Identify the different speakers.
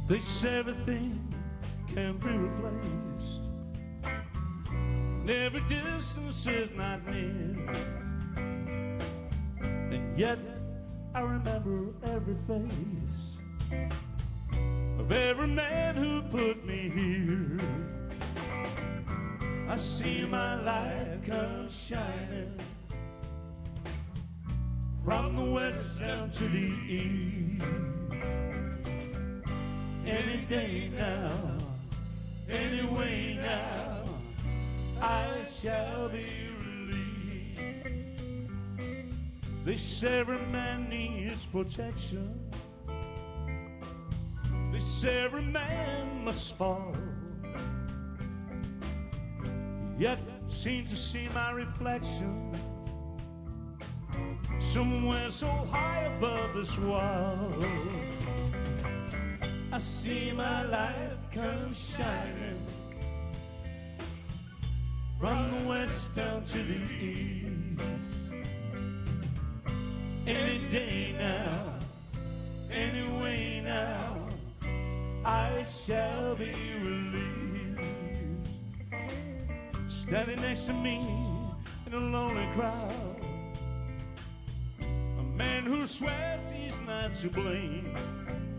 Speaker 1: They say everything can be replaced, and every distance is not near. And yet I remember every face of every man who put me here. I see my light come shining from the west down to the east. Any day now, anyway now, I shall be relieved. They say every man needs protection. They say every man must fall. Yet seem to see my reflection somewhere so high above this wall. I see my light come shining from the west down to the east. Any day now, anyway now, I shall be relieved. Standing next to me in a lonely crowd, a man who swears he's not to blame.